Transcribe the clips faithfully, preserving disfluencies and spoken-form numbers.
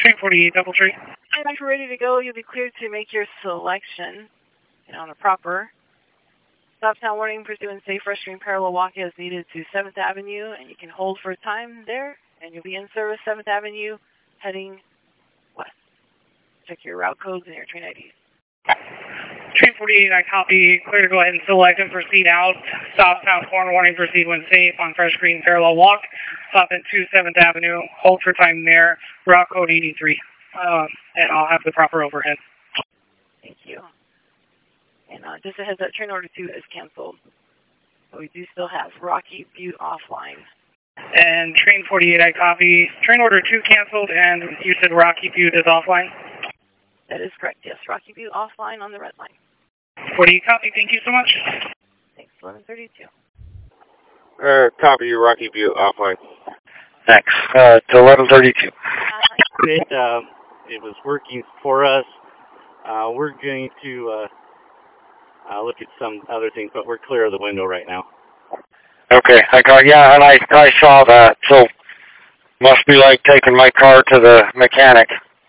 Train forty-eight, double tree. And if you're ready to go, you'll be cleared to make your selection on a proper. Stop sound warning, pursuing safe restroom parallel walk as needed to seventh Avenue, and you can hold for a time there, and you'll be in service seventh Avenue, heading west. Check your route codes and your train I Ds. Train forty-eight, I copy. Clear to go ahead and select and proceed out. Stop sound horn warning, proceed when safe on fresh green parallel walk. Stop at two seventh Avenue, hold for time there, route code eighty-three. Uh, and I'll have the proper overhead. Thank you. And uh, just a heads up, train order two is canceled. But we do still have Rocky Butte offline. And train forty-eight, I copy. Train order two canceled, and you said Rocky Butte is offline? That is correct, yes. Rocky Butte offline on the red line. forty-eight, copy. Thank you so much. Thanks, eleven thirty-two. Uh, copy, Rocky Butte offline. Thanks. Uh, it's eleven thirty-two. It, uh, it was working for us. Uh, we're going to uh, uh, look at some other things, but we're clear of the window right now. Okay, I got, yeah, and I, I saw that, so must be like taking my car to the mechanic.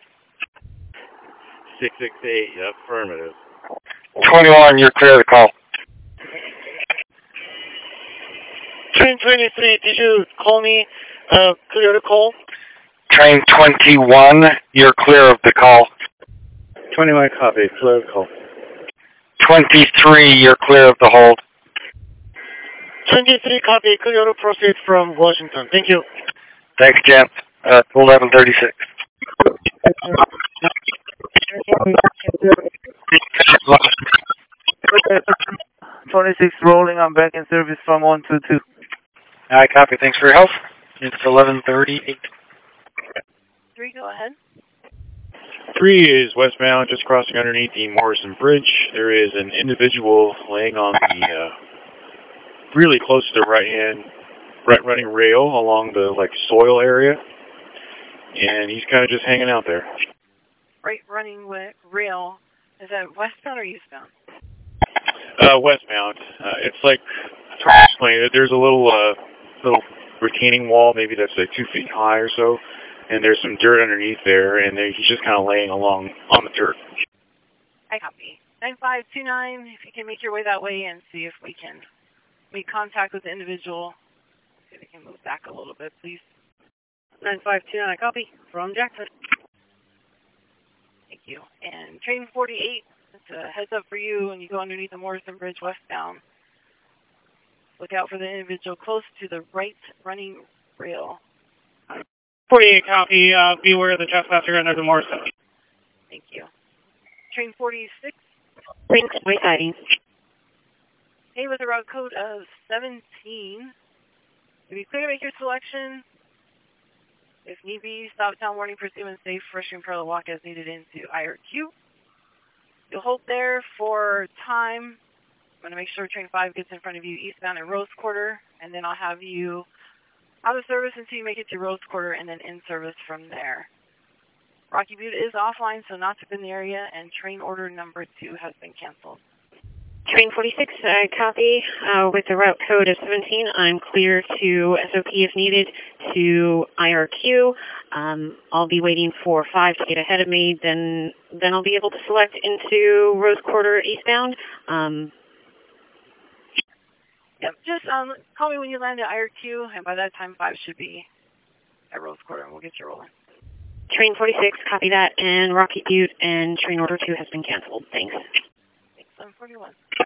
six six eight, affirmative. twenty-one, you're clear to call. Train twenty-three, did you call me uh, clear to call? Train twenty-one, you're clear of the call. twenty-one, copy, clear to call. twenty-three, you're clear of the hold. twenty-three, copy, clear to proceed from Washington. Thank you. Thanks, Jen. Uh, eleven thirty-six. twenty-six rolling, I'm back in service from one two two. I copy, thanks for your help. It's eleven thirty-eight. Three, go ahead. Three is westbound, just crossing underneath the Morrison Bridge. There is an individual laying on the, uh, really close to the right-hand, right running rail along the, like, soil area. And he's kind of just hanging out there. Right running rail, is that westbound or eastbound? Uh, westbound. Uh, it's like, I'm trying to explain it. There's a little, uh, little retaining wall, maybe that's like two feet high or so. And there's some dirt underneath there, and he's just kind of laying along on the dirt. I copy. nine five two nine, if you can make your way that way and see if we can make contact with the individual. See if we can move back a little bit, please. nine five two nine, I copy. From Jackson. Thank you. And train forty-eight, it's a heads up for you when you go underneath the Morrison Bridge westbound. Look out for the individual close to the right running rail. forty-eight, copy. Uh, beware of the trespasser under the Morrison. Thank you. Train forty-six. Thanks, my sighting. Hey, with a route code of seventeen. If you clear to make your selection, if need be, stop sound warning, pursue and safe restroom parallel walk as needed into I R Q. You'll hold there for time. I'm going to make sure train five gets in front of you eastbound at Rose Quarter, and then I'll have you out of service until you make it to Rose Quarter and then in service from there. Rocky Butte is offline, so not in the area, and train order number two has been canceled. Train forty-six, I copy. Uh, with the route code of seventeen, I'm clear to S O P if needed to I R Q. Um, I'll be waiting for five to get ahead of me, then then I'll be able to select into Rose Quarter eastbound. Um, Yep, just um, call me when you land at I R Q, and by that time, five should be at Rose Quarter, and we'll get you rolling. Train forty-six, copy that, and Rocky Butte and train order two has been canceled. Thanks. Thanks, seven forty-one.